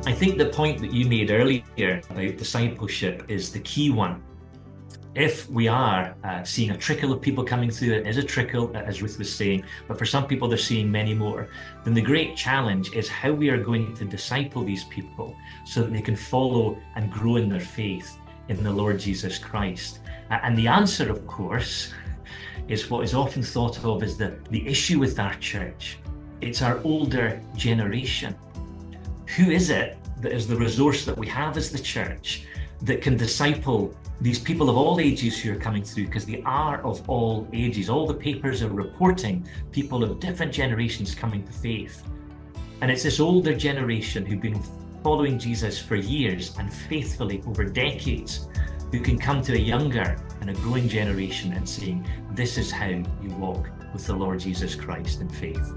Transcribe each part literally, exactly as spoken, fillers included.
I think the point that you made earlier about discipleship is the key one. If we are uh, seeing a trickle of people coming through, it is a trickle, as Ruth was saying, but for some people they're seeing many more, then the great challenge is how we are going to disciple these people so that they can follow and grow in their faith in the Lord Jesus Christ. And the answer, of course, is what is often thought of as the, the issue with our church. It's our older generation. Who is it that is the resource that we have as the church that can disciple these people of all ages who are coming through? Because they are of all ages. All the papers are reporting people of different generations coming to faith. And it's this older generation who've been following Jesus for years and faithfully over decades who can come to a younger and a growing generation and saying, this is how you walk with the Lord Jesus Christ in faith.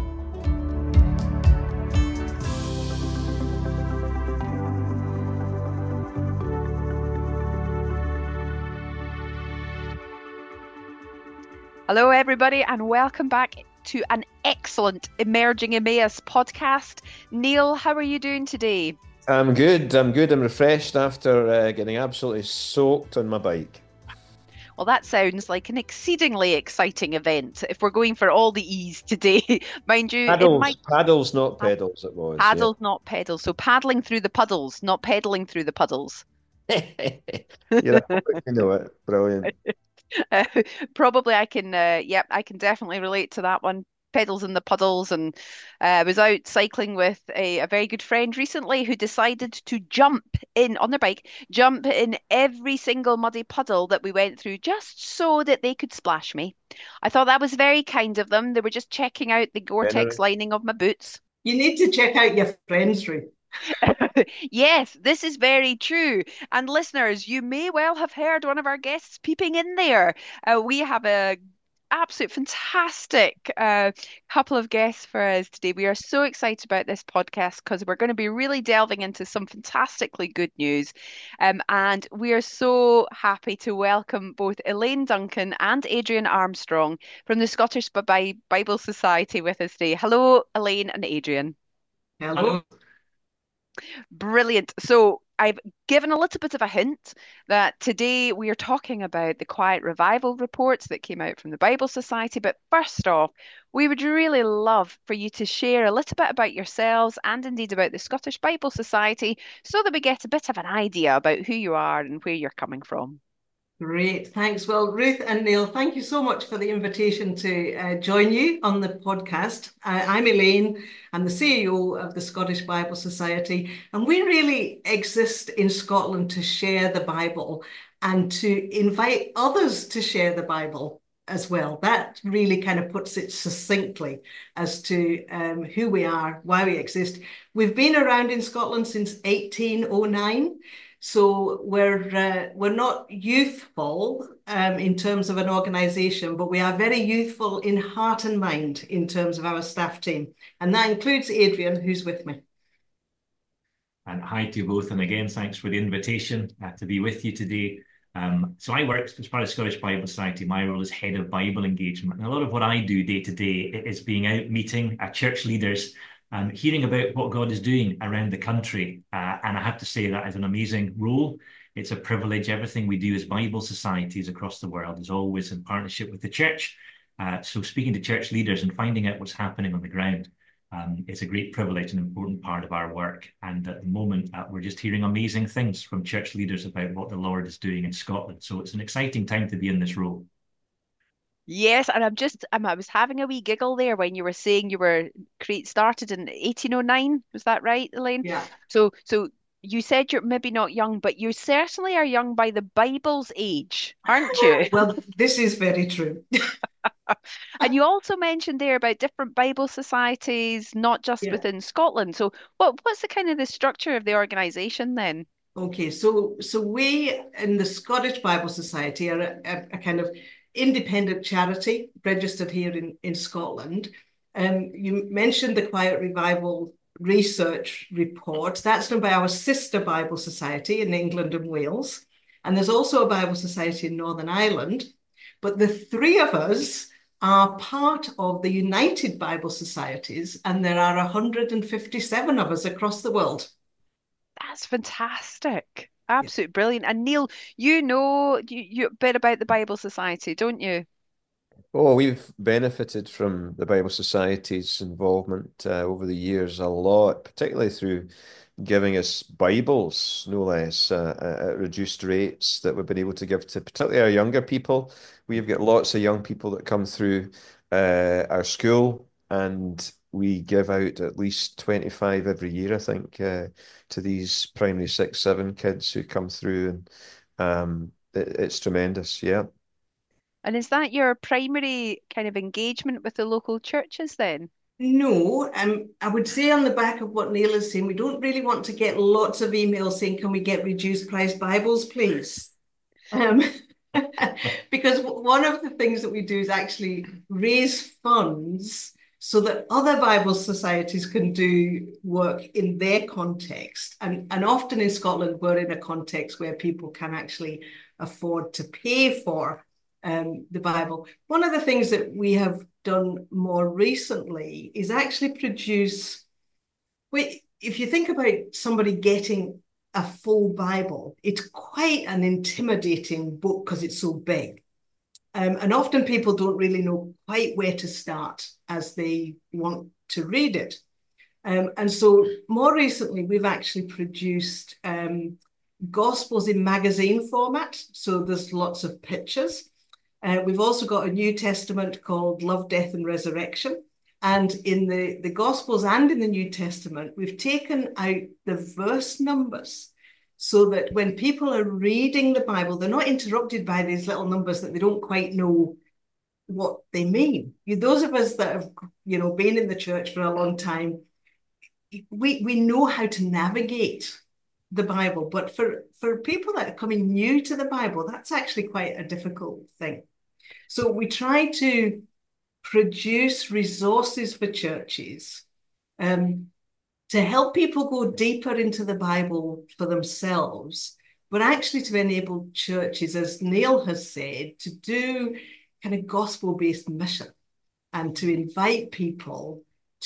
Hello, everybody, and welcome back to an excellent Emerging Emmaus podcast. Neil, how are you doing today? I'm good. I'm good. I'm refreshed after uh, getting absolutely soaked on my bike. Well, that sounds like an exceedingly exciting event if we're going for all the E's today. Mind you, paddles, it might... paddles, not pedals, it was. Paddles, yeah. not pedals. So paddling through the puddles, not pedaling through the puddles. You're a poet, you know it. Brilliant. Uh, probably I can, uh, yep, I can definitely relate to that one. Pedals in the puddles. And uh, I was out cycling with a, a very good friend recently who decided to jump in on their bike, jump in every single muddy puddle that we went through just so that they could splash me. I thought that was very kind of them. They were just checking out the Gore-Tex lining of my boots. You need to check out your friends, Ruth. Yes, this is very true. And listeners, you may well have heard one of our guests peeping in there. Uh, we have a absolute fantastic uh, couple of guests for us today. We are so excited about this podcast because we're going to be really delving into some fantastically good news. Um, and we are so happy to welcome both Elaine Duncan and Adrian Armstrong from the Scottish Bible Society with us today. Hello, Elaine and Adrian. Hello. Hello. Brilliant. So I've given a little bit of a hint that today we are talking about the Quiet Revival reports that came out from the Bible Society. But first off, we would really love for you to share a little bit about yourselves and indeed about the Scottish Bible Society so that we get a bit of an idea about who you are and where you're coming from. Great, thanks. Well, Ruth and Neil, thank you so much for the invitation to uh, join you on the podcast. Uh, I'm Elaine. I'm the C E O of the Scottish Bible Society, and we really exist in Scotland to share the Bible and to invite others to share the Bible as well. That really kind of puts it succinctly as to um, who we are, why we exist. We've been around in Scotland since eighteen oh nine. So we're uh, we're not youthful um, in terms of an organisation, but we are very youthful in heart and mind in terms of our staff team. And that includes Adrian, who's with me. And hi to you both. And again, thanks for the invitation uh, to be with you today. Um, so I work as part of Scottish Bible Society. My role is head of Bible engagement. And a lot of what I do day to day is being out meeting uh, church leaders, Um, hearing about what God is doing around the country. Uh, and I have to say that is an amazing role. It's a privilege. Everything we do as Bible societies across the world is always in partnership with the church. Uh, so speaking to church leaders and finding out what's happening on the ground um, is a great privilege and important part of our work. And at the moment, uh, we're just hearing amazing things from church leaders about what the Lord is doing in Scotland. So it's an exciting time to be in this role. Yes, and I'm just um, I was having a wee giggle there when you were saying you were create started in eighteen oh nine. Was that right, Elaine? Yeah. So so you said you're maybe not young, but you certainly are young by the Bible's age, aren't you? Well, this is very true. And you also mentioned there about different Bible societies, not just Yeah. within Scotland. So what what's the kind of the structure of the organization then? Okay, so so we in the Scottish Bible Society are a, a, a kind of independent charity registered here in, in Scotland. Um, you mentioned the Quiet Revival research report. That's done by our sister Bible Society in England and Wales. And there's also a Bible Society in Northern Ireland. But the three of us are part of the United Bible Societies, and there are one hundred fifty-seven of us across the world. That's fantastic. Absolutely brilliant. And Neil, you know you, you a bit about the Bible Society, don't you? Oh, we've benefited from the Bible Society's involvement uh, over the years a lot, particularly through giving us Bibles, no less, uh, uh, at reduced rates that we've been able to give to particularly our younger people. We've got lots of young people that come through uh, our school, and we give out at least twenty-five every year, I think, uh, to these primary six, seven kids who come through, and um, it, it's tremendous. Yeah. And is that your primary kind of engagement with the local churches then? No, um, I would say on the back of what Neil is saying, we don't really want to get lots of emails saying, can we get reduced price Bibles, please? Um, because one of the things that we do is actually raise funds so that other Bible societies can do work in their context. And, and often in Scotland, we're in a context where people can actually afford to pay for um, the Bible. One of the things that we have done more recently is actually produce, wait, if you think about somebody getting a full Bible, it's quite an intimidating book because it's so big. Um, and often people don't really know quite where to start as they want to read it. Um, and so more recently, we've actually produced um, Gospels in magazine format. So there's lots of pictures. Uh, we've also got a New Testament called Love, Death and Resurrection. And in the, the Gospels and in the New Testament, we've taken out the verse numbers so that when people are reading the Bible, they're not interrupted by these little numbers that they don't quite know what they mean. Those of us that have, you know, been in the church for a long time, we, we know how to navigate the Bible. But for, for people that are coming new to the Bible, that's actually quite a difficult thing. So we try to produce resources for churches um, to help people go deeper into the Bible for themselves, but actually to enable churches, as Neil has said, to do kind of gospel-based mission and to invite people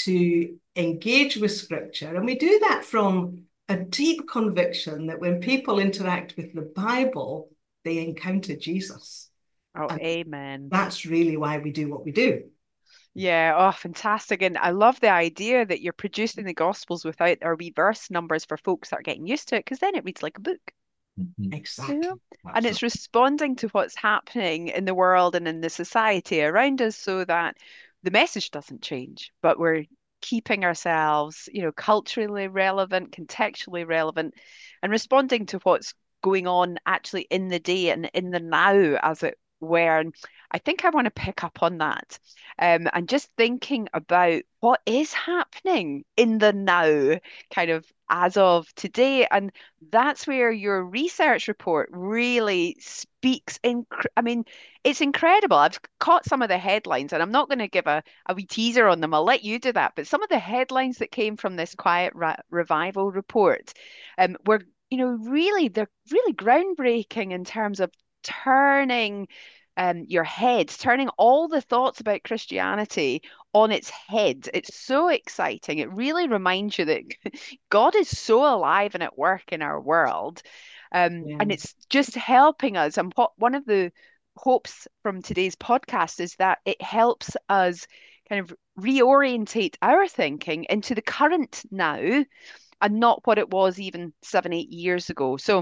to engage with Scripture. And we do that from a deep conviction that when people interact with the Bible, they encounter Jesus. Oh, And amen. that's really why we do what we do. Yeah, oh, fantastic. And I love the idea that you're producing the Gospels without their wee verse numbers for folks that are getting used to it, because then it reads like a book. Mhm. Exactly. You know? And it's Absolutely. responding to what's happening in the world and in the society around us so that the message doesn't change, but we're keeping ourselves, you know, culturally relevant, contextually relevant, and responding to what's going on actually in the day and in the now, as it were. And I think I want to pick up on that. Um, and just thinking about what is happening in the now, kind of as of today. And that's where your research report really speaks in. I mean, it's incredible. I've caught some of the headlines, and I'm not going to give a, a wee teaser on them. I'll let you do that. But some of the headlines that came from this Quiet Ra Revival report um, were, you know, really, they're really groundbreaking in terms of turning um, your head, turning all the thoughts about Christianity on its head. It's so exciting. It really reminds you that God is so alive and at work in our world. Um, Yeah. and it's just helping us. And what one of the hopes from today's podcast is that it helps us kind of reorientate our thinking into the current now and not what it was even seven, eight years ago. So,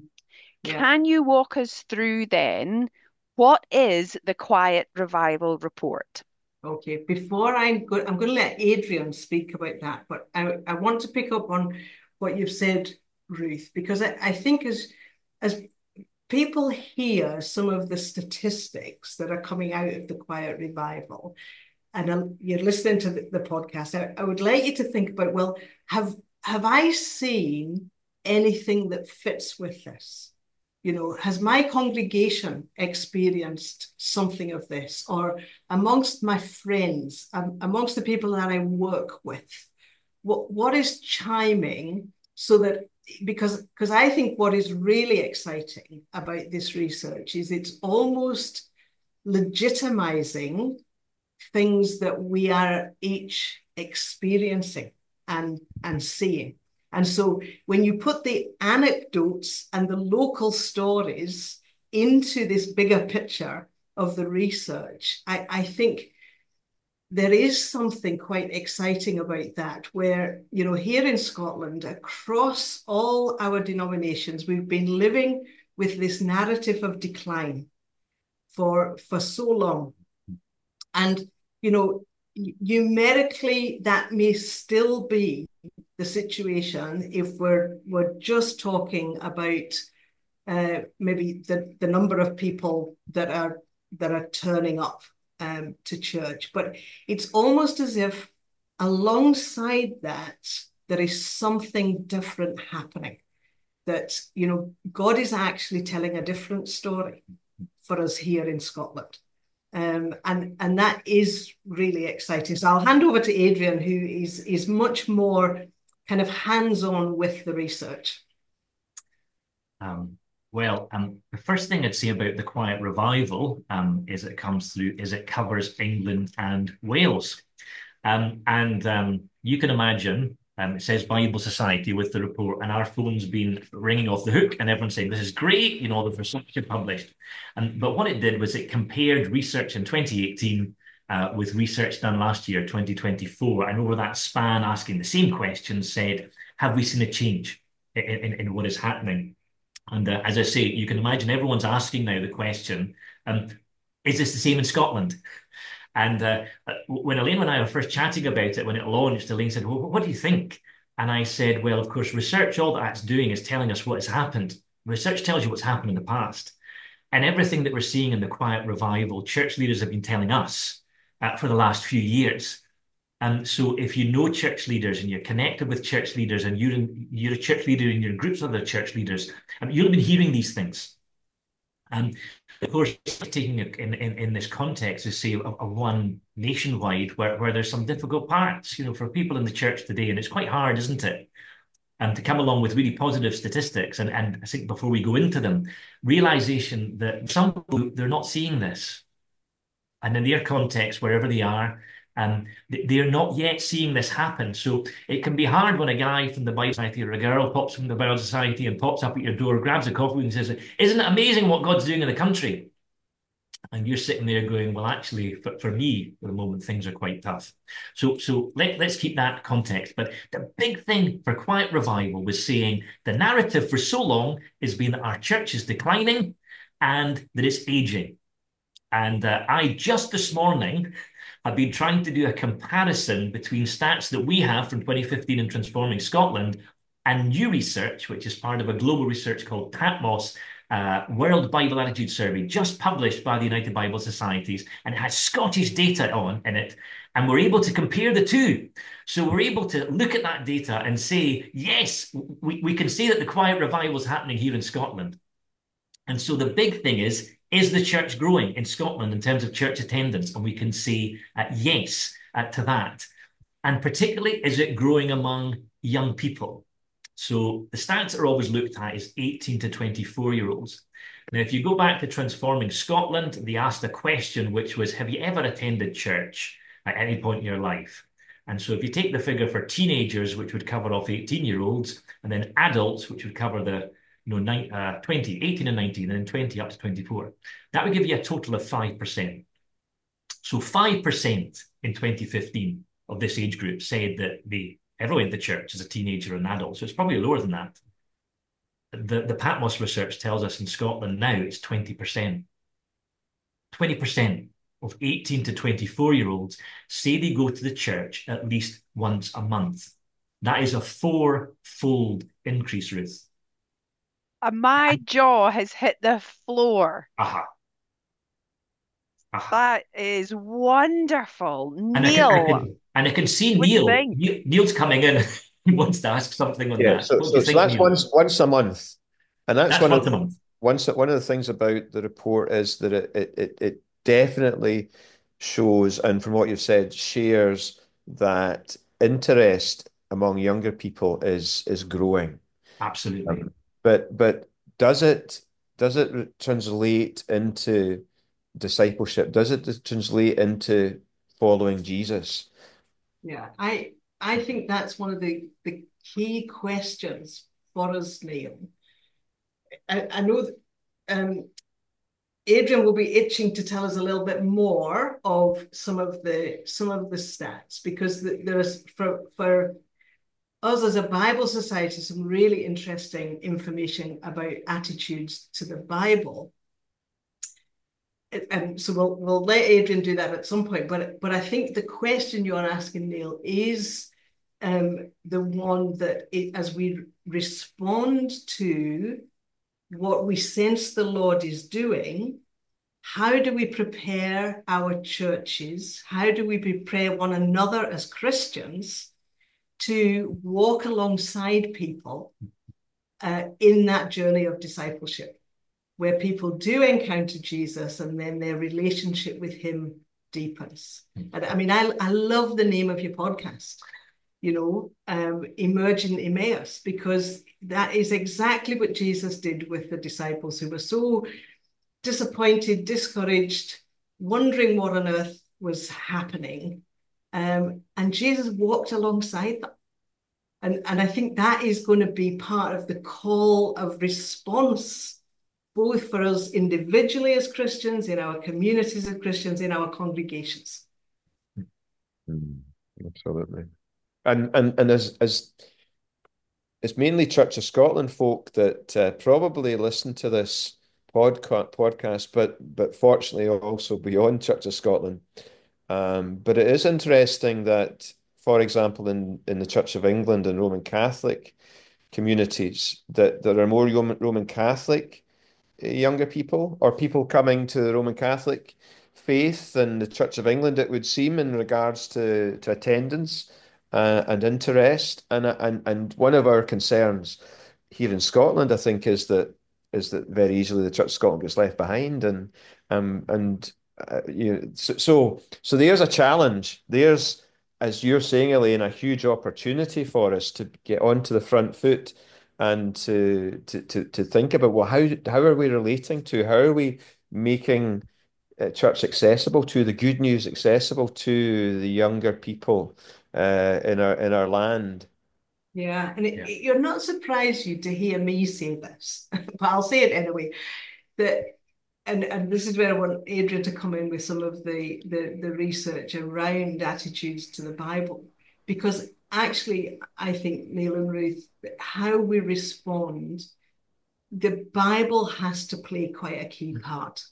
Yeah. can you walk us through then what is the Quiet Revival Report? Okay, before I go, I'm going to let Adrian speak about that, but I, I want to pick up on what you've said, Ruth, because I, I think as, as people hear some of the statistics that are coming out of the Quiet Revival, and um, you're listening to the, the podcast, I, I would like you to think about, well, have, have I seen anything that fits with this? You know, has my congregation experienced something of this? Or amongst my friends, um, amongst the people that I work with, what, what is chiming so that, because, because I think what is really exciting about this research is it's almost legitimizing things that we are each experiencing and, and seeing. And so when you put the anecdotes and the local stories into this bigger picture of the research, I, I think there is something quite exciting about that, where, you know, here in Scotland, across all our denominations, we've been living with this narrative of decline for, for so long. And, you know, numerically, that may still be the situation if we're, we're just talking about uh, maybe the, the number of people that are, that are turning up Um, to church. But it's almost as if alongside that, there is something different happening, that, you know, God is actually telling a different story for us here in Scotland. Um, and, and that is really exciting. So I'll hand over to Adrian, who is, is much more kind of hands-on with the research. Um, Well, um, the first thing I'd say about the Quiet Revival um, is it comes through, is it covers England and Wales. Um, and um, you can imagine, um, it says Bible Society with the report, and our phone's been ringing off the hook, and everyone's saying, this is great, you know, the research is published. And, but what it did was it compared research in twenty eighteen uh, with research done last year, twenty twenty-four, and over that span, asking the same questions, said, have we seen a change in, in, in what is happening? And uh, as I say, you can imagine everyone's asking now the question, um, is this the same in Scotland? And uh, when Elaine and I were first chatting about it, when it launched, Elaine said, well, what do you think? And I said, well, of course, research, all that's doing is telling us what has happened. Research tells you what's happened in the past. And everything that we're seeing in the Quiet Revival, church leaders have been telling us uh, for the last few years. And so if you know church leaders and you're connected with church leaders and you're, in, you're a church leader in your groups of other church leaders, um, you'll have been hearing these things. And of course, taking it in, in, in this context is, say, a, a one nationwide where, where there's some difficult parts, you know, for people in the church today. And it's quite hard, isn't it? And to come along with really positive statistics. And, and I think before we go into them, realization that some people, they're not seeing this. And in their context, wherever they are, Um, they're not yet seeing this happen. So it can be hard when a guy from the Bible Society or a girl pops from the Bible Society and pops up at your door, grabs a coffee and says, isn't it amazing what God's doing in the country? And you're sitting there going, well, actually, for, for me, for the moment, things are quite tough. So, so let, let's keep that context. But the big thing for Quiet Revival was saying the narrative for so long has been that our church is declining and that it's aging. And uh, I just this morning I've been trying to do a comparison between stats that we have from twenty fifteen in Transforming Scotland and new research, which is part of a global research called Patmos, uh, World Bible Attitude Survey, just published by the United Bible Societies, and it has Scottish data on in it. And we're able to compare the two. So we're able to look at that data and say, yes, we, we can say that the Quiet Revival is happening here in Scotland. And so the big thing is, is the church growing in Scotland in terms of church attendance? And we can say uh, yes uh, to that. And particularly, is it growing among young people? So the stats that are always looked at is eighteen to twenty-four-year-olds. Now, if you go back to Transforming Scotland, they asked a question which was, have you ever attended church at any point in your life? And so if you take the figure for teenagers, which would cover off eighteen-year-olds, and then adults, which would cover the you know, nine, uh, twenty, eighteen and nineteen, and then twenty up to twenty-four. That would give you a total of five percent. So five percent in twenty fifteen of this age group said that they ever went to church as a teenager or an adult. So it's probably lower than that. The, the Patmos research tells us in Scotland now it's twenty percent. twenty percent of eighteen to twenty-four-year-olds say they go to the church at least once a month. That is a four-fold increase, Ruth. My jaw has hit the floor. Aha. Aha. That is wonderful. And Neil. I can, I can, and I can see Neil. Neil. Neil's coming in. He wants to ask something on yeah, that. So, so, so that's Neil? once once a month. And that's, that's one of the once one of the things about the report is that it it it definitely shows, and from what you've said, shares that interest among younger people is is growing. Absolutely. Um, But but does it does it translate into discipleship? Does it translate into following Jesus? Yeah, I I think that's one of the, the key questions for us, Neil. I, I know that, um, Adrian will be itching to tell us a little bit more of some of the some of the stats, because there's for for us as a Bible Society some really interesting information about attitudes to the Bible. And so we'll we'll let Adrian do that at some point. But but I think the question you're asking, Neil, is um, the one that it, as we respond to what we sense the Lord is doing, how do we prepare our churches? How do we prepare one another as Christians to walk alongside people uh, in that journey of discipleship, where people do encounter Jesus and then their relationship with him deepens? And I mean, I, I love the name of your podcast, you know, um, Emerging Emmaus, because that is exactly what Jesus did with the disciples who were so disappointed, discouraged, wondering what on earth was happening. Um, and Jesus walked alongside them. And, and I think that is going to be part of the call of response, both for us individually as Christians, in our communities as Christians, in our congregations. Mm, absolutely. And and and as as it's mainly Church of Scotland folk that uh, probably listen to this podcast, podcast, but but fortunately also beyond Church of Scotland. Um, but it is interesting that, for example, in in the Church of England and Roman Catholic communities, that there are more Roman, Roman Catholic younger people, or people coming to the Roman Catholic faith than the Church of England, it would seem, in regards to to attendance uh, and interest. And and and one of our concerns here in Scotland, I think, is that is that very easily the Church of Scotland gets left behind, and um and uh, you know, so, so so there's a challenge. There's, as you're saying, Elaine, a huge opportunity for us to get onto the front foot and to to to to think about, well, how how are we relating to, how are we making uh, church accessible, to the good news accessible to the younger people uh, in our in our land. Yeah, and it, Yeah. it, you're not surprised you to hear me say this, but I'll say it anyway. That and and this is where I want Adrian to come in with some of the the the research around attitudes to the Bible, because actually I think, Neil and Ruth, how we respond, the Bible has to play quite a key part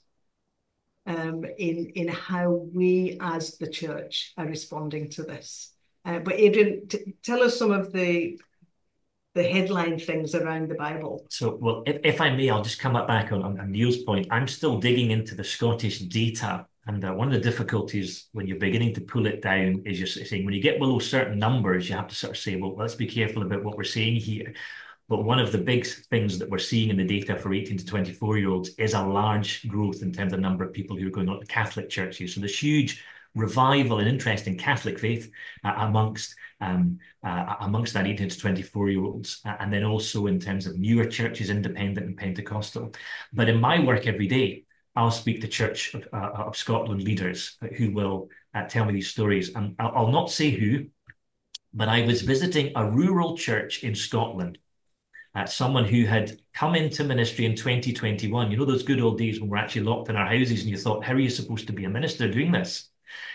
um, in in how we as the church are responding to this. Uh, but Adrian, t- tell us some of the the headline things around the Bible. So, well, if, if I may, I'll just come back on, on Neil's point. I'm still digging into the Scottish data. And uh, one of the difficulties when you're beginning to pull it down is you're saying, when you get below certain numbers, you have to sort of say, well, let's be careful about what we're saying here. But one of the big things that we're seeing in the data for eighteen to twenty-four year olds is a large growth in terms of the number of people who are going on to Catholic churches. So there's huge revival and interest in Catholic faith uh, amongst um, uh, amongst that eighteen to twenty-four year olds, uh, and then also in terms of newer churches, independent and Pentecostal. But in my work every day, I'll speak to Church of, uh, of Scotland leaders who will uh, tell me these stories. And I'll, I'll not say who, but I was visiting a rural church in Scotland. Uh, someone who had come into ministry in twenty twenty-one. You know, those good old days when we're actually locked in our houses and you thought, how are you supposed to be a minister doing this?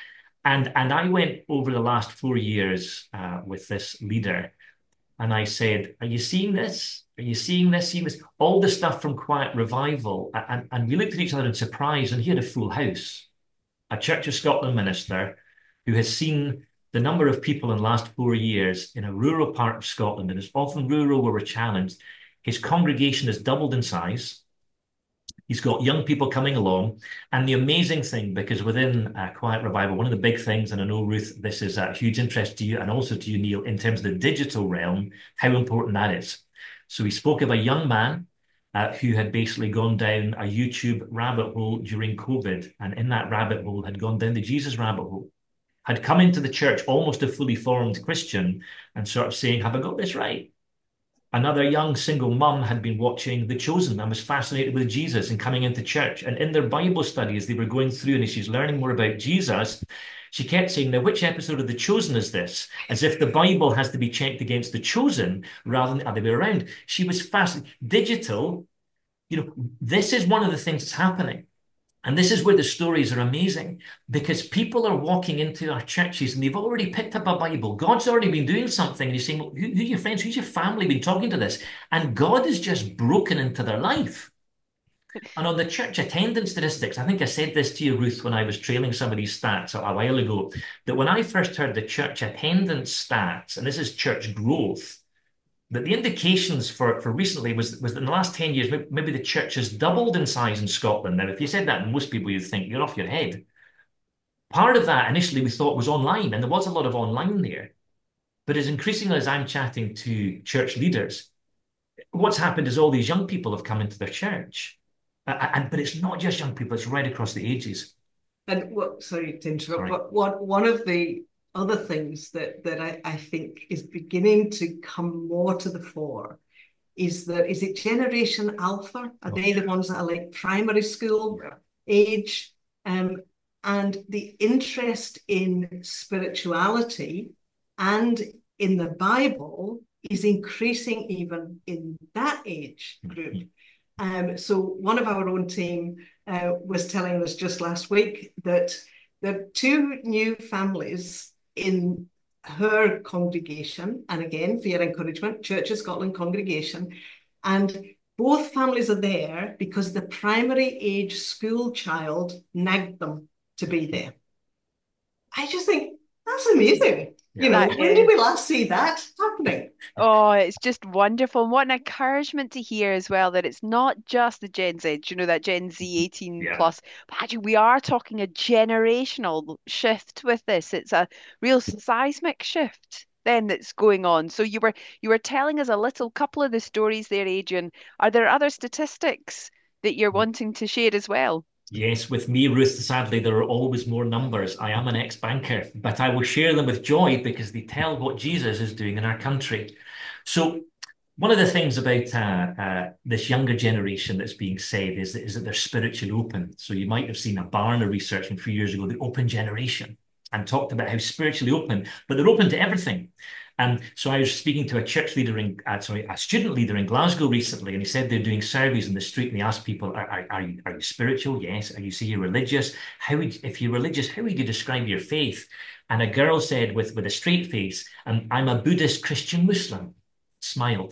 And, and I went over the last four years uh, with this leader, and I said, are you seeing this? Are you seeing this? Seeing this? All the stuff from Quiet Revival. And, and we looked at each other in surprise, and he had a full house. A Church of Scotland minister who has seen the number of people in the last four years in a rural part of Scotland, and it's often rural where we're challenged. His congregation has doubled in size. He's got young people coming along. And the amazing thing, because within uh, Quiet Revival, one of the big things, and I know, Ruth, this is a huge interest to you and also to you, Neil, in terms of the digital realm, how important that is. So we spoke of a young man uh, who had basically gone down a YouTube rabbit hole during COVID. And in that rabbit hole had gone down the Jesus rabbit hole, had come into the church almost a fully formed Christian and sort of saying, have I got this right? Another young single mum had been watching The Chosen and was fascinated with Jesus and coming into church. And in their Bible studies, they were going through, and as she's learning more about Jesus, She kept saying, now, which episode of The Chosen is this? As if the Bible has to be checked against The Chosen rather than the other way around. She was fascinated. Digital, you know, this is one of the things that's happening. And this is where the stories are amazing, because people are walking into our churches and they've already picked up a Bible. God's already been doing something. And you're saying, well, who, who are your friends? Who's your family been talking to this? And God has just broken into their life. And on the church attendance statistics, I think I said this to you, Ruth, when I was trailing some of these stats a, a while ago, that when I first heard the church attendance stats, and this is church growth, that the indications for, for recently was, was that in the last ten years, maybe the church has doubled in size in Scotland. Now, if you said that, most people you'd think you're off your head. Part of that initially we thought was online, and there was a lot of online there. But as increasingly as I'm chatting to church leaders, what's happened is all these young people have come into their church. Uh, and but it's not just young people, it's right across the ages. And what, sorry to interrupt, Sorry. but what, one of the other things that, that I, I think is beginning to come more to the fore is that, is it Generation Alpha? Are they the ones that are like primary school Yeah. age? Um, and the interest in spirituality and in the Bible is increasing even in that age group. Um, so one of our own team uh, was telling us just last week that there are two new families in her congregation, and again, for your encouragement, Church of Scotland congregation, and both families are there because the primary age school child nagged them to be there. I just think that's amazing. Yeah. You know, That when is. did we last see that happening? Oh, it's just wonderful. And what an encouragement to hear as well that it's not just the Gen Z, you know, that Gen Z eighteen Yeah. plus, but actually we are talking a generational shift with this. It's a real seismic shift then that's going on. So you were you were telling us a little couple of the stories there, Adrian. Are there other statistics that you're wanting to share as well? Yes, with me, Ruth, sadly, there are always more numbers. I am an ex-banker, but I will share them with joy because they tell what Jesus is doing in our country. So one of the things about uh, uh, this younger generation that's being said is that, is that they're spiritually open. So you might have seen a Barna research from a few years ago, the open generation, and talked about how spiritually open, but they're open to everything. And so I was speaking to a church leader in, uh, sorry, a student leader in Glasgow recently, and he said they're doing surveys in the street, and they asked people, are, are, are, you, are you spiritual? Yes. Are you, say you're religious? How would, if you're religious, how would you describe your faith? And a girl said with, with a straight face, um, I'm a Buddhist Christian Muslim, smiled.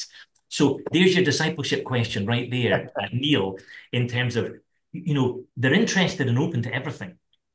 So there's your discipleship question right there, uh, Neil, in terms of, you know, they're interested and open to everything.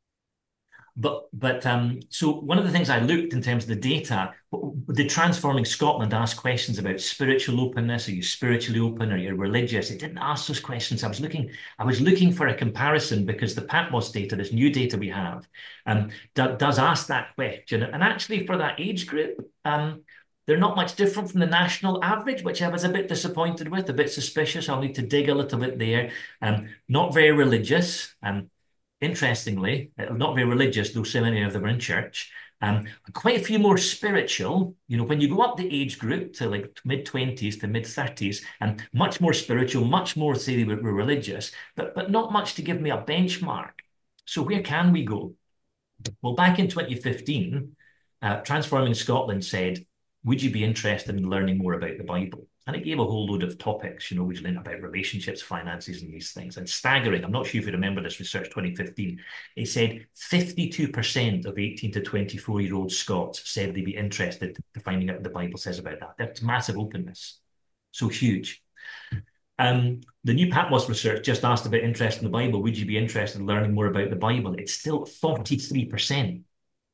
But but um, so one of the things I looked in terms of the data, the Transforming Scotland asked questions about spiritual openness. Are you spiritually open? Are you religious? It didn't ask those questions. I was looking, I was looking for a comparison because the Patmos data, this new data we have, um, do, does ask that question. And actually, for that age group, um, they're not much different from the national average, which I was a bit disappointed with, a bit suspicious. I'll need to dig a little bit there. Um, not very religious. Um, Interestingly, not very religious, though so many of them are in church. Um, quite a few more spiritual. You know, when you go up the age group to like mid twenties to mid thirties, and much more spiritual, much more say they were, were religious, but but not much to give me a benchmark. So where can we go? Well, back in twenty fifteen, uh, Transforming Scotland said, would you be interested in learning more about the Bible? And it gave a whole load of topics, you know, which learned about relationships, finances, and these things. And staggering, I'm not sure if you remember this research, twenty fifteen, it said fifty-two percent of eighteen to twenty-four-year-old Scots said they'd be interested in finding out what the Bible says about that. That's massive openness. So huge. Um, the new Patmos research just asked about interest in the Bible. Would you be interested in learning more about the Bible? It's still forty-three percent.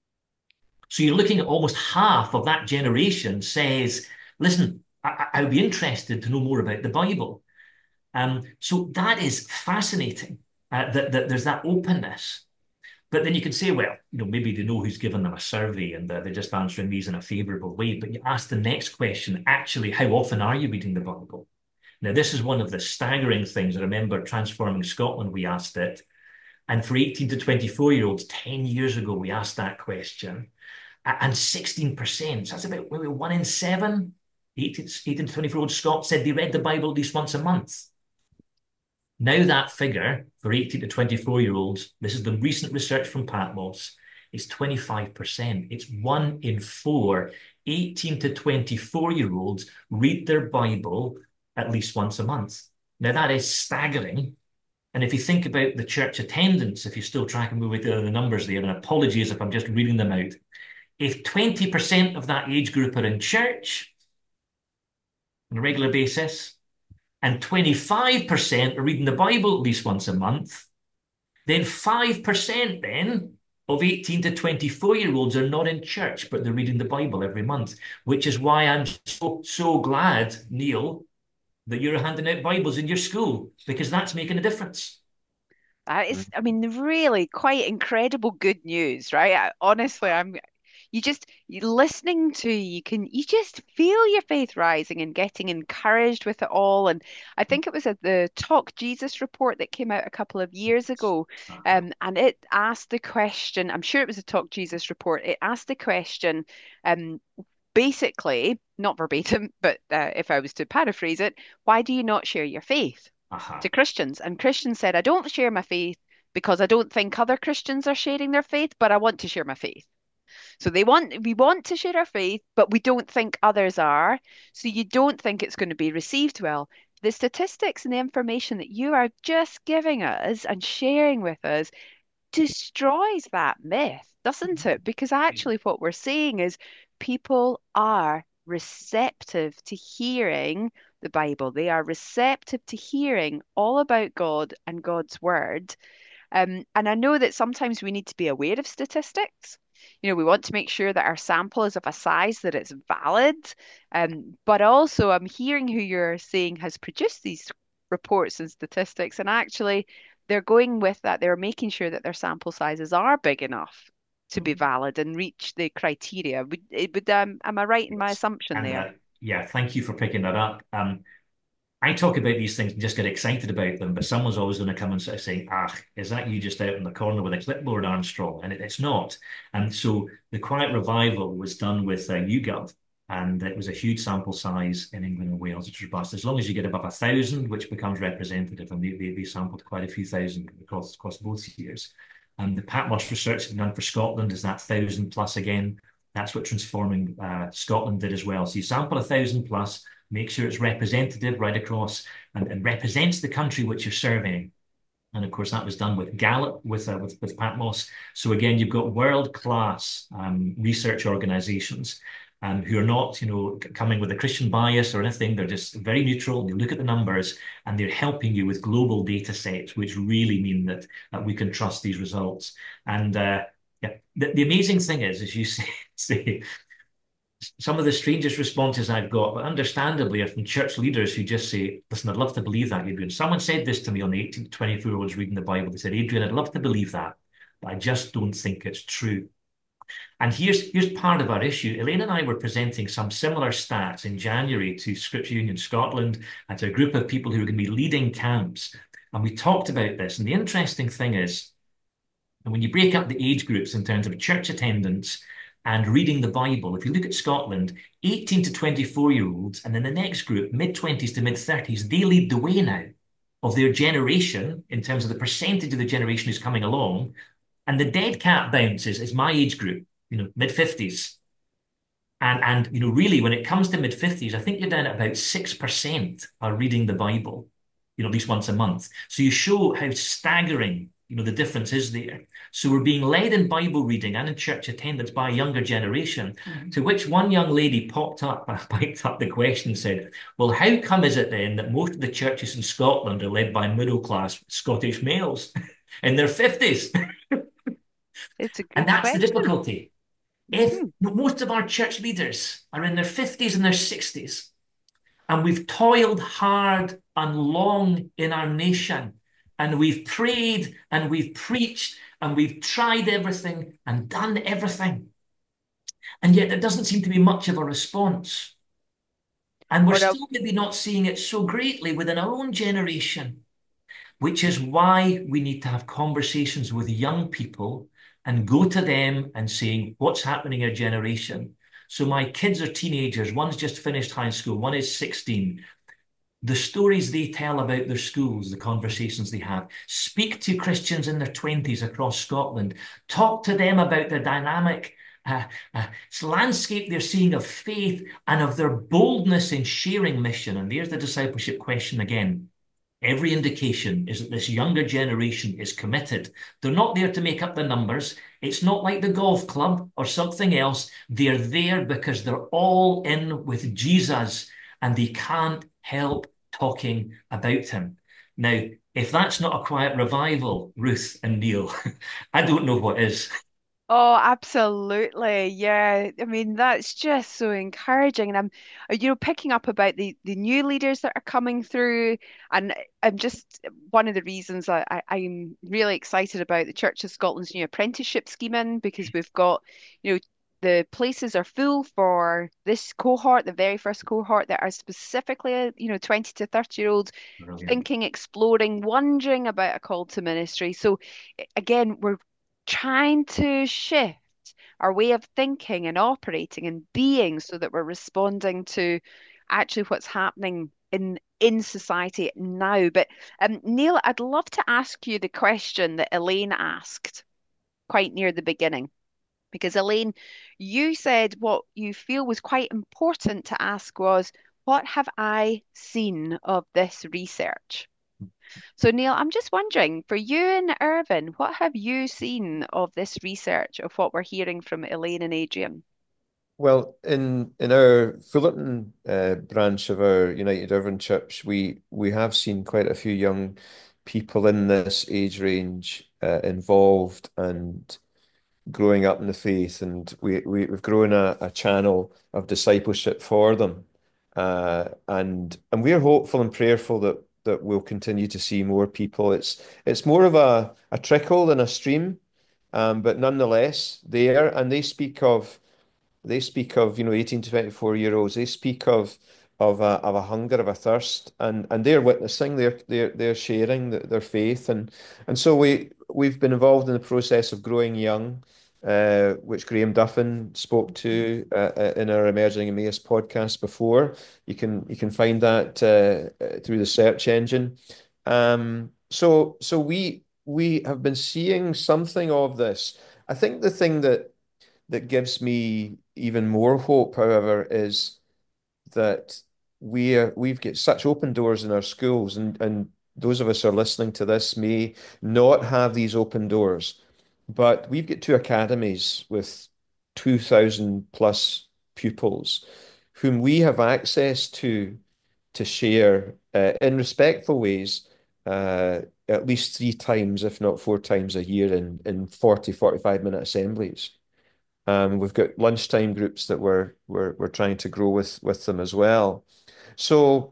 So you're looking at almost half of that generation says, listen, I, I would be interested to know more about the Bible. Um, so that is fascinating, uh, that, that there's that openness. But then you can say, well, you know, maybe they know who's given them a survey and uh, they're just answering these in a favourable way. But you ask the next question, actually, how often are you reading the Bible? Now, this is one of the staggering things. I remember Transforming Scotland, we asked it. And for eighteen to twenty-four-year-olds, ten years ago, we asked that question. And sixteen percent, so that's about maybe one in seven, eighteen to twenty-four-year-old Scots said they read the Bible at least once a month. Now that figure for eighteen to twenty-four-year-olds, this is the recent research from Patmos, is twenty-five percent. It's one in four eighteen to twenty-four year olds read their Bible at least once a month. Now, that is staggering. And if you think about the church attendance, if you're still tracking me with the, the numbers there, and apologies if I'm just reading them out, if twenty percent of that age group are in church on a regular basis, and twenty-five percent are reading the Bible at least once a month, then five percent then of eighteen to twenty-four year olds are not in church, but they're reading the Bible every month, which is why I'm so, so glad, Neil, that you're handing out Bibles in your school, because that's making a difference. That is, I mean, really quite incredible good news, right? I, honestly, I'm you just you listening to you can you just feel your faith rising and getting encouraged with it all. And I think it was at the Talk Jesus report that came out a couple of years ago, um, and it asked the question. I'm sure it was a Talk Jesus report. It asked the question, um, basically, not verbatim, but uh, if I was to paraphrase it, why do you not share your faith Uh-huh. to Christians? And Christians said, I don't share my faith because I don't think other Christians are sharing their faith, but I want to share my faith. So they want we want to share our faith, but we don't think others are. So you don't think it's going to be received well. The statistics and the information that you are just giving us and sharing with us destroys that myth, doesn't it? Because actually what we're seeing is people are receptive to hearing the Bible. They are receptive to hearing all about God and God's word. Um, and I know that sometimes we need to be aware of statistics. You know, we want to make sure that our sample is of a size that it's valid. Um, but also, I'm hearing who you're saying has produced these reports and statistics, and actually, they're going with that. They're making sure that their sample sizes are big enough to be valid and reach the criteria. Would, it would um, am I right in my assumption And there? uh, yeah, thank you for picking that up. Um, I talk about these things and just get excited about them, but someone's always going to come and sort of say, ah, is that you just out in the corner with a clipboard, Armstrong? And it, it's not. And so the Quiet Revival was done with uh, YouGov, and it was a huge sample size in England and Wales, which was robust. As long as you get above a thousand, which becomes representative, and they, they, they sampled quite a few thousand across, across both years. And the Patmos research done for Scotland is that thousand plus again. That's what Transforming uh, Scotland did as well. So you sample a thousand plus, make sure it's representative right across and, and represents the country which you're surveying. And of course, that was done with Gallup, with, uh, with, with Patmos. So again, you've got world-class um, research organizations um, who are not, you know, coming with a Christian bias or anything. They're just very neutral. They look at the numbers and they're helping you with global data sets, which really mean that, that we can trust these results. And uh, yeah, the, the amazing thing is, as you say, say some of the strangest responses I've got, but understandably, are from church leaders who just say, listen, I'd love to believe that, Adrian. Someone said this to me on the eighteen to twenty-four year olds reading the Bible. They said, Adrian, I'd love to believe that, but I just don't think it's true. And here's, here's part of our issue. Elaine and I were presenting some similar stats in January to Scripture Union Scotland and to a group of people who are going to be leading camps. And we talked about this. And the interesting thing is, and when you break up the age groups in terms of church attendance and reading the Bible, if you look at Scotland, eighteen to twenty-four year olds, and then the next group, mid twenties to mid thirties, they lead the way now of their generation in terms of the percentage of the generation who's coming along. And the dead cat bounces is my age group, you know, mid fifties. And, and, you know, really, when it comes to mid fifties, I think you're down at about six percent are reading the Bible, you know, at least once a month. So you show how staggering, you know, the difference is there. So we're being led in Bible reading and in church attendance by a younger generation, mm-hmm. to which one young lady popped up, piped up the question and said, well, how come is it then that most of the churches in Scotland are led by middle-class Scottish males in their fifties? It's a good And that's question. the difficulty. If Mm-hmm. most of our church leaders are in their fifties and their sixties, and we've toiled hard and long in our nation, and we've prayed and we've preached and we've tried everything and done everything, and yet there doesn't seem to be much of a response. And we're Or still maybe not seeing it so greatly within our own generation, which is why we need to have conversations with young people and go to them and saying, what's happening in your generation? So my kids are teenagers. One's just finished high school. One is sixteen. the stories they tell about their schools, the conversations they have. Speak to Christians in their twenties across Scotland. Talk to them about the dynamic uh, uh, landscape they're seeing of faith and of their boldness in sharing mission. And there's the discipleship question again. Every indication is that this younger generation is committed. They're not there to make up the numbers. It's not like the golf club or something else. They're there because they're all in with Jesus and they can't help talking about him. Now, if that's not a quiet revival, Ruth and Neil, I don't know what is. Oh, absolutely. Yeah. I mean, that's just so encouraging. And I'm, uh, you know, picking up about the the new leaders that are coming through. And I'm just one of the reasons I, I, I'm really excited about the Church of Scotland's new apprenticeship scheme in because we've got, you know, the places are full for this cohort, the very first cohort that are specifically, uh, you know, twenty to thirty year olds Brilliant. thinking, exploring, wondering about a call to ministry. So a- again, we're trying to shift our way of thinking and operating and being so that we're responding to actually what's happening in in society now. But um, Neil, I'd love to ask you the question that Elaine asked quite near the beginning. Because Elaine, you said what you feel was quite important to ask was, what have I seen of this research? So, Neil, I'm just wondering, for you and Irvin, what have you seen of this research of what we're hearing from Elaine and Adrian? Well, in in our Fullerton uh, branch of our United Irvine Church, we we have seen quite a few young people in this age range uh, involved and growing up in the faith, and we, we we've grown a, a channel of discipleship for them, uh, and and we're hopeful and prayerful that that we'll continue to see more people. It's it's more of a a trickle than a stream, um, but nonetheless there, and they speak of they speak of, you know, eighteen to twenty-four year olds. They speak of of a of a hunger, of a thirst, and and they're witnessing, they're they're they're sharing th their faith, and and so we we've been involved in the process of growing young, uh, which Graham Duffin spoke to uh, uh, in our Emerging Emmaus podcast before. You can you can find that uh, uh, through the search engine. Um, so so we we have been seeing something of this. I think the thing that that gives me even more hope, however, is that we are, we've got such open doors in our schools, and, and those of us who are listening to this may not have these open doors, but we've got two academies with two thousand plus pupils whom we have access to to share uh, in respectful ways uh, at least three times, if not four times a year in, in forty, forty-five minute assemblies. Um, we've got lunchtime groups that we're we're we're trying to grow with with them as well. So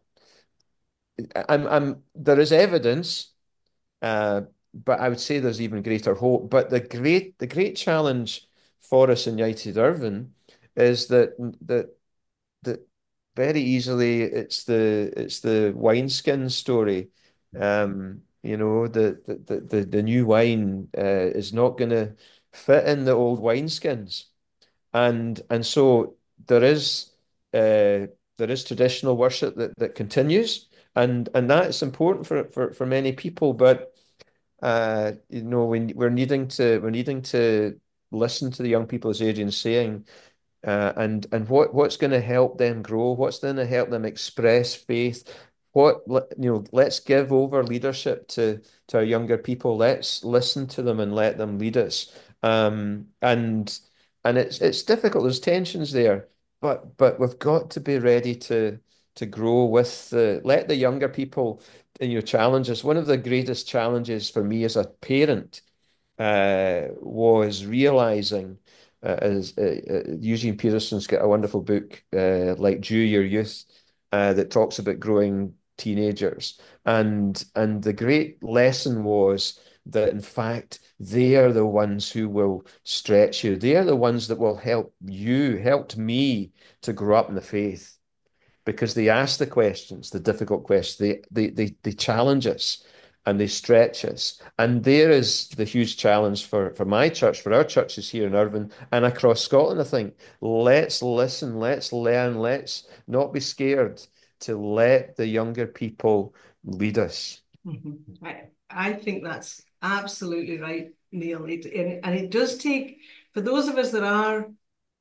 I'm I'm there is evidence, uh, but I would say there's even greater hope. But the great the great challenge for us in United Irvine is that that that very easily it's the it's the wineskin story. Um, you know, the the the the new wine uh, is not going to fit in the old wineskins. And and so there is uh, there is traditional worship that, that continues, and and that's important for for, for many people. But uh, you know, we, we're needing to we're needing to listen to the young people, as Adrian's saying, uh, and and what what's going to help them grow, what's going to help them express faith. What, you know, let's give over leadership to to our younger people. Let's listen to them and let them lead us. Um, and and it's it's difficult. There's tensions there, but but we've got to be ready to to grow with the let the younger people, you know, challenge us. One of the greatest challenges for me as a parent uh, was realizing, uh, as uh, uh, Eugene Peterson's got a wonderful book, uh, like Jew Your Youth, uh, that talks about growing teenagers, and and the great lesson was that in fact they are the ones who will stretch you. They are the ones that will help you, helped me to grow up in the faith because they ask the questions, the difficult questions. They they they they challenge us and they stretch us. And there is the huge challenge for for my church, for our churches here in Irvine and across Scotland. I think let's listen, let's learn, let's not be scared. to let the younger people lead us. Mm-hmm. I, I think that's absolutely right, Neil. It, and, and it does take, for those of us that are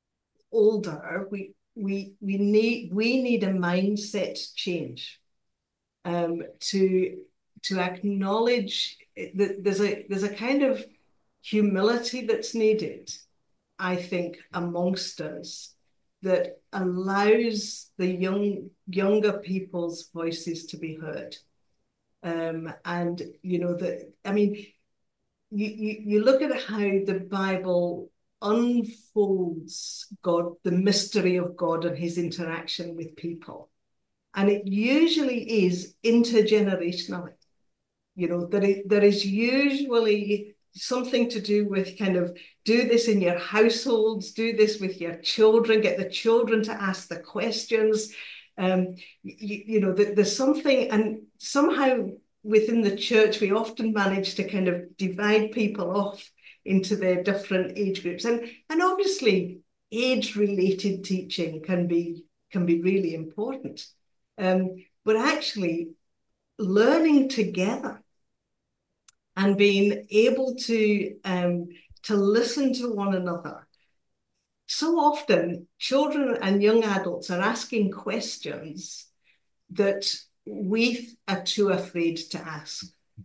older, we we we need we need a mindset change um, to to acknowledge that there's a there's a kind of humility that's needed, I think, amongst us that allows the young younger people's voices to be heard. Um, and you know that I mean, you, you you look at how the Bible unfolds God, the mystery of God and his interaction with people. And it usually is intergenerationally. You know, there is, there is usually something to do with kind of do this in your households, do this with your children, get the children to ask the questions. Um, you, you know, there's something, and somehow within the church, we often manage to kind of divide people off into their different age groups. And, and obviously, age-related teaching can be, can be really important. Um, but actually, learning together and being able to, um, to listen to one another. So often, children and young adults are asking questions that we are too afraid to ask.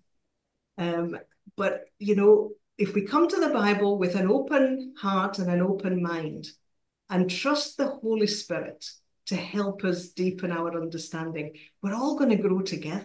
Um, but, you know, if we come to the Bible with an open heart and an open mind and trust the Holy Spirit to help us deepen our understanding, we're all going to grow together.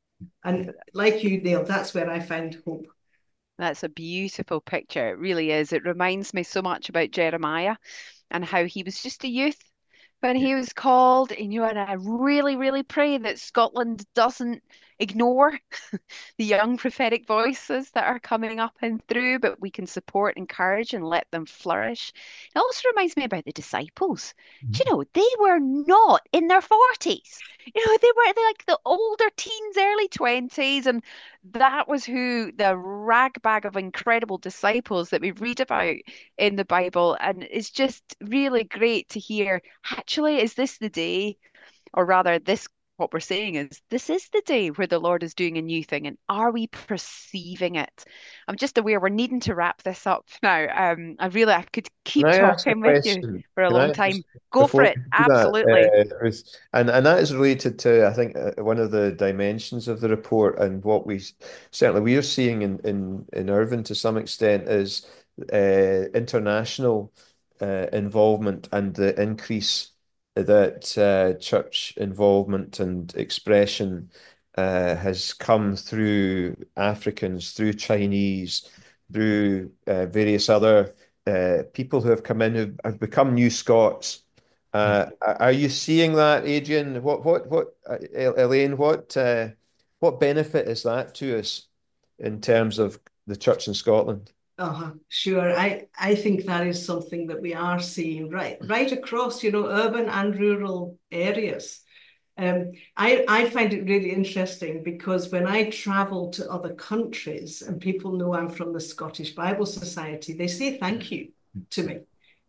And like you, Neil, that's where I find hope. That's a beautiful picture. It really is. It reminds me so much about Jeremiah and how he was just a youth when he was called. And, you know, and I really, really pray that Scotland doesn't ignore the young prophetic voices that are coming up and through, but we can support, encourage, and let them flourish. It also reminds me about the disciples. Do you know, they were not in their forties. You know, they were they like the older teens, early twenties, and that was who the rag bag of incredible disciples that we read about in the Bible. And it's just really great to hear, actually, is this the day, or rather, this what we're saying is this is the day where the Lord is doing a new thing, and are we perceiving it? I'm just aware we're needing to wrap this up now. Um, I really I could keep Can I ask a talking with you question? for a Can long I time. just Go for before it. we do that, Absolutely. uh, Ruth, and and that is related to I think uh, one of the dimensions of the report and what we certainly we are seeing in in in Irvine to some extent is uh, international uh, involvement and the increase that uh, church involvement and expression uh, has come through Africans, through Chinese, through uh, various other uh, people who have come in who have become new Scots. Uh, are you seeing that, Adrian? What, what, what, uh, Elaine? What, uh, what benefit is that to us in terms of the church in Scotland? Uh-huh. Sure. I, I think that is something that we are seeing right, right across, you know, urban and rural areas. Um, I, I find it really interesting because when I travel to other countries and people know I'm from the Scottish Bible Society, they say thank you to me,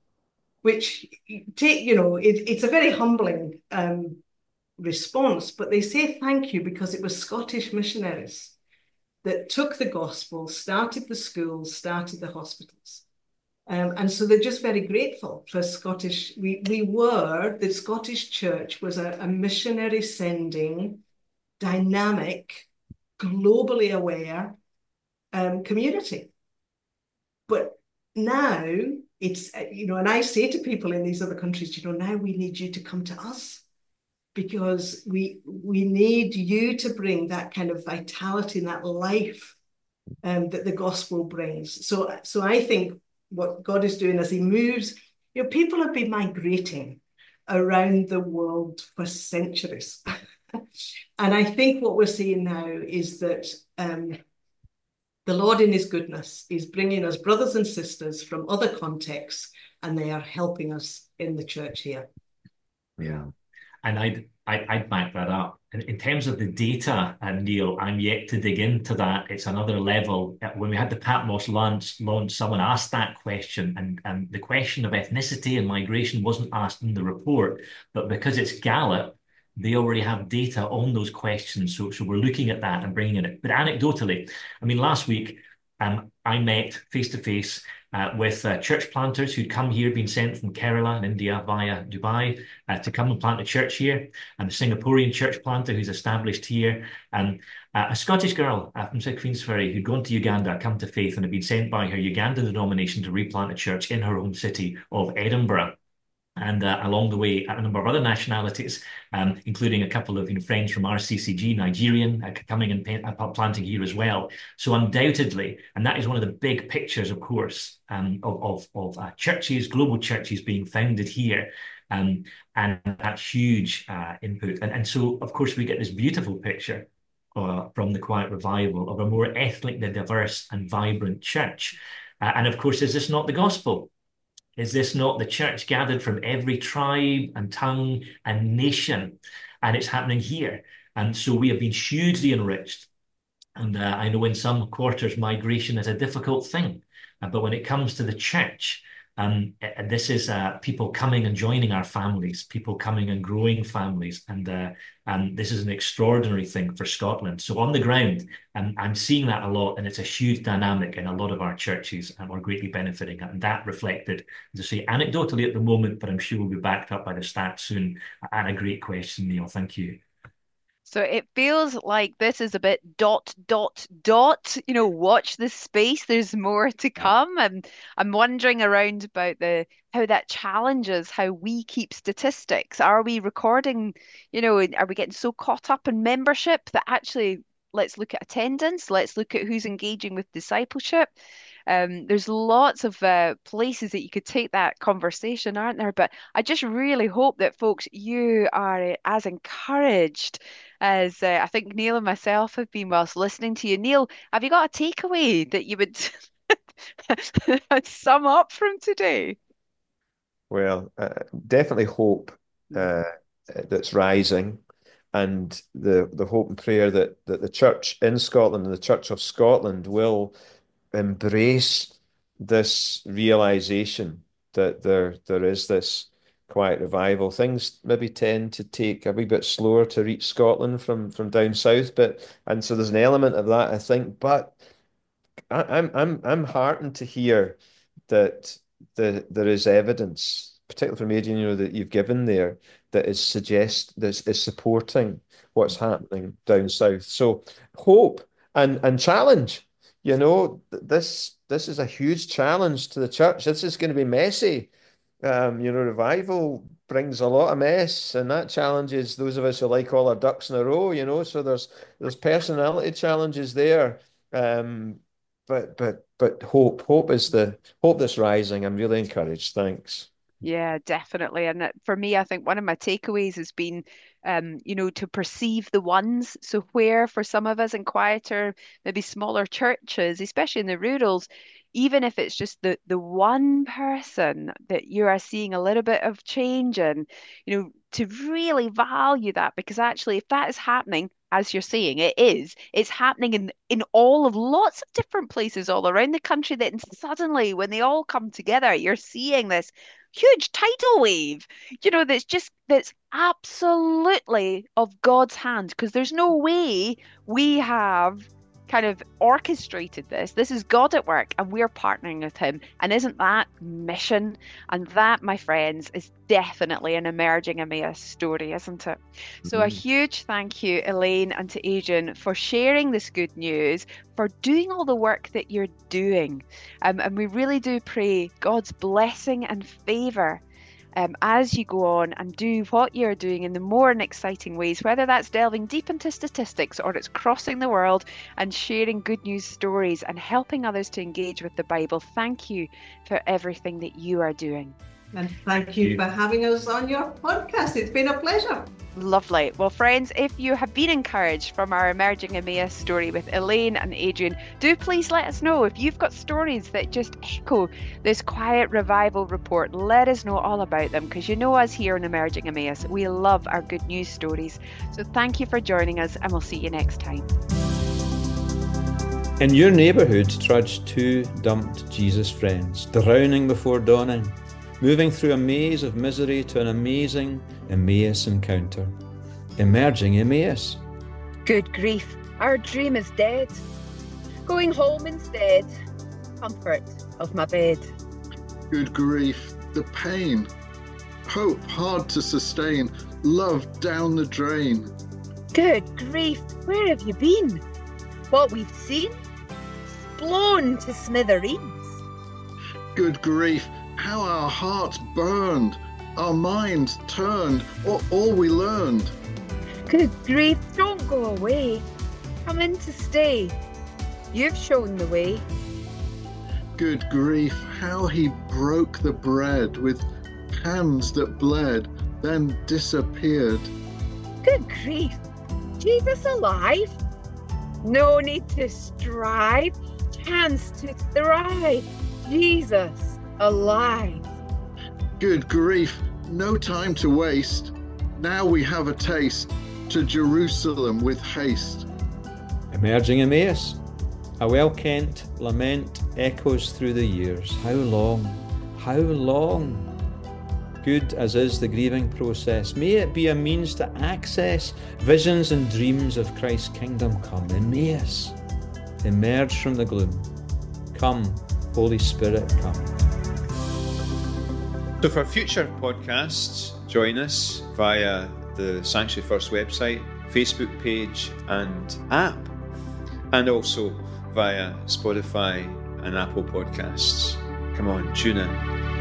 which take, you know, it, it's a very humbling um, response, but they say thank you because it was Scottish missionaries that took the gospel, started the schools, started the hospitals. Um, and so they're just very grateful for Scottish. We, we were, the Scottish Church was a, a missionary sending, dynamic, globally aware um, community. But now it's, you know, and I say to people in these other countries, you know, now we need you to come to us because we we need you to bring that kind of vitality and that life um, that the gospel brings. So, so I think what God is doing as he moves, you know, people have been migrating around the world for centuries. And I think what we're seeing now is that um, the Lord in his goodness is bringing us brothers and sisters from other contexts, and they are helping us in the church here. Yeah. And I'd, I, I'd back that up. In, in terms of the data, and Neil, I'm yet to dig into that. It's another level. When we had the Patmos launch, launch someone asked that question, and, and the question of ethnicity and migration wasn't asked in the report, but because it's Gallup, They already have data on those questions. So, so we're looking at that and bringing it. But anecdotally, I mean, last week, um, I met face-to-face uh, with uh, church planters who'd come here, been sent from Kerala in India via Dubai uh, to come and plant a church here, and a Singaporean church planter who's established here, and uh, a Scottish girl uh, from South Queensferry who'd gone to Uganda, come to faith, and had been sent by her Ugandan denomination to replant a church in her home city of Edinburgh. And uh, along the way, a number of other nationalities, um, including a couple of you know, friends from R C C G, Nigerian, uh, coming and uh, planting here as well. So undoubtedly, and that is one of the big pictures, of course, um, of, of, of uh, churches, global churches being founded here, um, and that huge uh, input. And, and so, of course, we get this beautiful picture uh, from the Quiet Revival of a more ethnically diverse and vibrant church. Uh, and of course, is this not the gospel? Is this not the church gathered from every tribe and tongue and nation? And it's happening here. And so we have been hugely enriched. And uh, I know in some quarters, migration is a difficult thing. Uh, but when it comes to the church, um, this is uh, people coming and joining our families, people coming and growing families. And, uh, and this is an extraordinary thing for Scotland. So on the ground, um, I'm seeing that a lot, and it's a huge dynamic in a lot of our churches, and we're greatly benefiting. And that reflected, as I say, anecdotally at the moment, but I'm sure will be backed up by the stats soon. And a great question, Neil. Thank you. So it feels like this is a bit dot, dot, dot, you know, watch this space. There's more to come. And I'm wondering around about the how that challenges how we keep statistics. Are we recording, you know, are we getting so caught up in membership that actually let's look at attendance, let's look at who's engaging with discipleship. Um, there's lots of uh, places that you could take that conversation, aren't there? But I just really hope that folks, you are as encouraged as uh, I think Neil and myself have been whilst listening to you. Neil, have you got a takeaway that you would sum up from today? Well, uh, definitely hope uh, that's rising, and the the hope and prayer that that the church in Scotland and the Church of Scotland will embrace this realization that there there is this quiet revival. Things maybe tend to take a wee bit slower to reach Scotland from from down south, but and so there's an element of that, I think. But I, I'm I'm I'm heartened to hear that the there is evidence, particularly from Adrian, you know, that you've given there, that is suggest that is supporting what's happening down south. So hope and and challenge. You know, this this is a huge challenge to the church. This is going to be messy. Um, you know, revival brings a lot of mess, and that challenges those of us who like all our ducks in a row. You know, so there's there's personality challenges there. Um, but but but hope hope is the hope that's rising. I'm really encouraged. Thanks. Yeah, definitely. And that, for me, I think one of my takeaways has been, um, you know, to perceive the ones. So where for some of us in quieter, maybe smaller churches, especially in the rurals, even if it's just the the one person that you are seeing a little bit of change in, you know, to really value that, because actually, if that is happening, as you're saying, it is, it's happening in in all of lots of different places all around the country. That suddenly, when they all come together, you're seeing this huge tidal wave, you know, that's just that's absolutely of God's hand, because there's no way we have kind of orchestrated this. This is God at work, and we're partnering with him. And isn't that mission? And that, my friends, is definitely an emerging Emmaus story, isn't it? Mm-hmm. So a huge thank you, Elaine, and to Adrian for sharing this good news, for doing all the work that you're doing. Um, and we really do pray God's blessing and favour Um, as you go on and do what you're doing in the more and exciting ways, whether that's delving deep into statistics or it's crossing the world and sharing good news stories and helping others to engage with the Bible. Thank you for everything that you are doing. And thank you for having us on your podcast. It's been a pleasure. Lovely. Well, friends, if you have been encouraged from our Emerging Emmaus story with Elaine and Adrian, do please let us know. If you've got stories that just echo this quiet revival report, let us know all about them, because you know us here in Emerging Emmaus, we love our good news stories. So thank you for joining us, and we'll see you next time. In your neighbourhood trudged two dumped Jesus friends, drowning before dawning, moving through a maze of misery to an amazing Emmaus encounter. Emerging Emmaus. Good grief, our dream is dead. Going home instead, comfort of my bed. Good grief, the pain. Hope hard to sustain, love down the drain. Good grief, where have you been? What we've seen? Blown to smithereens. Good grief, how our hearts burned, our minds turned, or all we learned. Good grief, don't go away. Come in to stay. You've shown the way. Good grief, how he broke the bread with hands that bled, then disappeared. Good grief, Jesus alive? No need to strive, chance to thrive. Jesus alive. Good grief, no time to waste. Now we have a taste, to Jerusalem with haste. Emerging Emmaus. A well-kent lament echoes through the years. How long? How long? Good as is the grieving process, may it be a means to access visions and dreams of Christ's kingdom come. Emmaus, emerge from the gloom. Come, Holy Spirit, come. So for future podcasts, join us via the Sanctuary First website, Facebook page and app, and also via Spotify and Apple Podcasts. Come on, tune in.